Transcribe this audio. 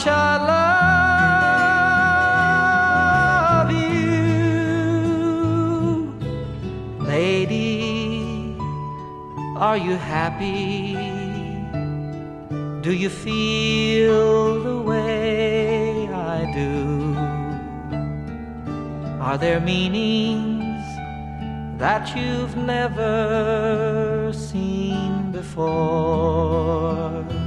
much I love you. Lady, are you happy? Do you feel the way I do? Are there meanings that you've never seen before?